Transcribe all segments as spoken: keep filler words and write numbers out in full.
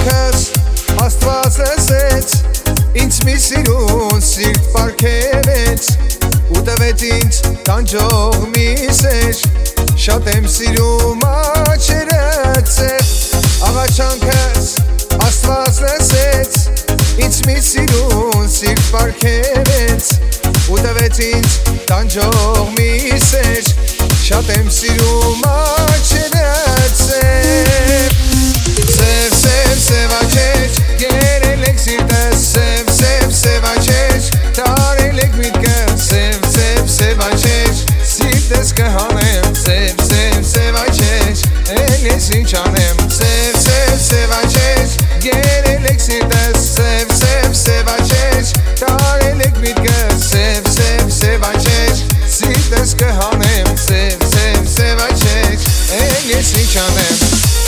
ջանքս Աստված լսեց, ինձ մի սիրուն սիրտ պարգևեց ու տվեց ինձ տանջող մի սեր, շատ եմ սիրում աչերը ծեր։ Աղաչանքս Աստված լսեց, ինձ մի սիրուն սիրտ պարգևեց ու տվեց ինձ տանջող մի սեր, շատ եմ սիրում աչերը ծեր։ Սև, սև, սև աչեր, երել եք սիրտս, սև, սև, սև աչեր, տարել եք միտքս, սև, սև, սև աչեր, սիրտս կհանեմ, սև, սև, սև աչեր, էլ ես ինչ անեմ, սև, սև, սև աչեր, երել եք սիրտս, սև, սև, սև աչեր, տարել եք միտքս, սև, սև, սև աչեր, սիրտս կհանեմ, սև, սև, սև աչեր, էլ ես ինչ անեմ։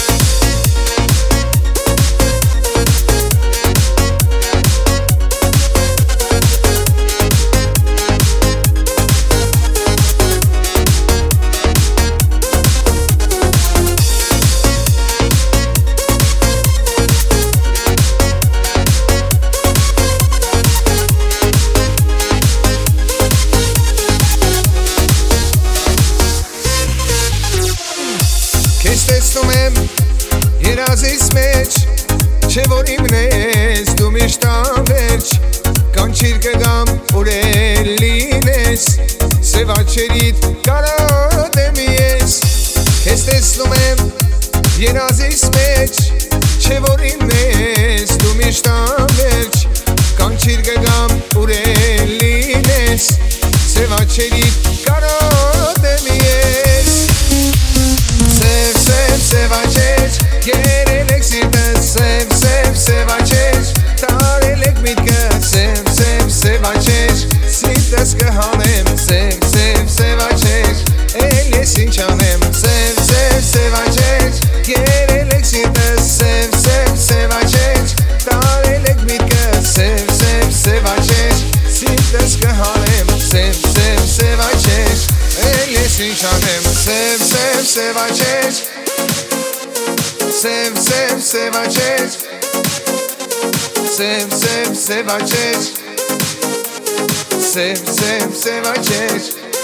Քեզ տեսնում եմ երազիս մեջ, չէ որ իմն ես դու միշտ անվերջ, կանչիր կգամ որ էլ լինես, սև աչերիդ կարոտեմ ես։ Քեզ տեսնում եմ երազիս մեջ, չէ որ իմն ես դու միշտ անվերջ, կանչիր կգամ որ էլ լինես, սև աչերիդ կարոտեմ ես։ Սև աչեր, երել եք սիրտս, սև, սև, սև աչեր, տարել եք միտքս, սև, սև, սև աչեր, սիրտս կհանեմ, սև, սև, սև աչեր, էլ ես ինչ անեմ, սև, սև, սև աչեր, երել եք սիրտս, սև, սև, սև աչեր, տարել եք միտքս, սև, սև, սև աչեր, սիրտս կհանեմ, սև, սև, սև աչեր, էլ ես ինչ անեմ, սև, սև, սև աչեր, Sev, sev, sev acer, sev, sev, sev acer, sev, sev, sev acer,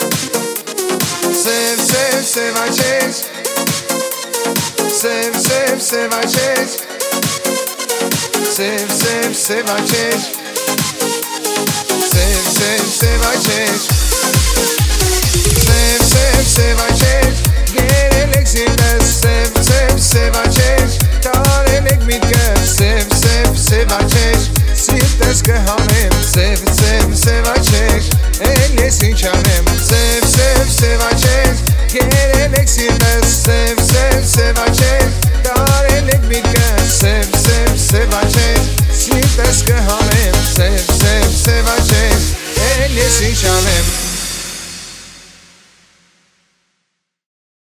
sev, sev, sev acer, sev, sev, sev acer, sev, sev, sev acer, sev, sev, sev acer, sev, sev, sev acer, yerel եք սիրտս, sev, sev, sev acer, տարել եք միտքս, sev, sev, sev acer, սիրտս կհանեմ, sev, sev, sev acer, էլ ես ինչ անեմ, sev, sev, sev acer, երել եք սիրտս, sev, sev, sev acer, տարել եք միտքս, sev, sev, sev acer, սիրտս կհանեմ, sev, sev, sev acer, էլ ես ինչ անեմ։